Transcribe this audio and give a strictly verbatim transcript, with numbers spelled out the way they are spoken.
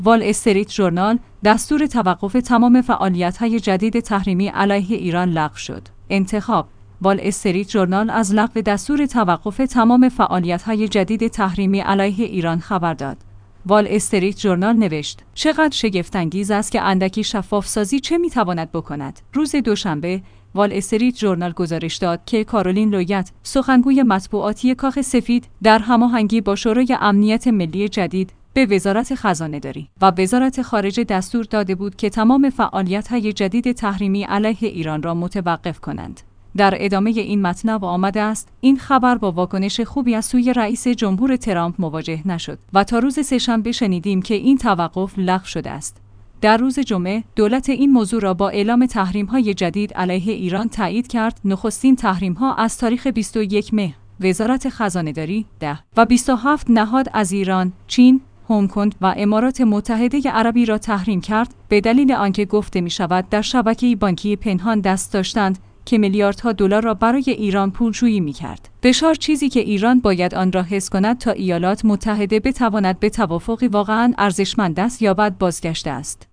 وال استریت ژورنال دستور توقف تمام فعالیت‌های جدید تحریمی علیه ایران لغو شد. انتخاب: وال استریت ژورنال از لغو دستور توقف تمام فعالیت‌های جدید تحریمی علیه ایران خبر داد. وال استریت ژورنال نوشت: چقدر شگفت‌انگیز است که اندکی شفاف‌سازی چه می‌تواند بکند. روز دوشنبه وال استریت ژورنال گزارش داد که کارولین لویت، سخنگوی مطبوعاتی کاخ سفید، در هماهنگی با شورای امنیت ملی جدید به وزارت خزانه‌داری و وزارت خارجه دستور داده بود که تمام فعالیت‌های جدید تحریمی علیه ایران را متوقف کنند. در ادامه این مطلب آمده است: این خبر با واکنش خوبی از سوی رئیس جمهور ترامپ مواجه نشد و تا روز سه‌شنبه شنیدیم که این توقف لغو شده است. در روز جمعه دولت این موضوع را با اعلام تحریم‌های جدید علیه ایران تایید کرد. نخستین تحریم‌ها از تاریخ بیست و یکم مهر وزارت خزانه‌داری ده و بیست و هفت نهاد از ایران، چین، هنگ کنگ و امارات متحده عربی را تحریم کرد به دلیل آنکه گفته می‌شود در شبکه‌ای بانکی پنهان دست داشتند که میلیاردها دلار را برای ایران پولشویی می‌کرد. بشار چیزی که ایران باید آن را حفظ کند تا ایالات متحده بتواند به توافقی واقعاً ارزشمند دست یابد بازگشته است.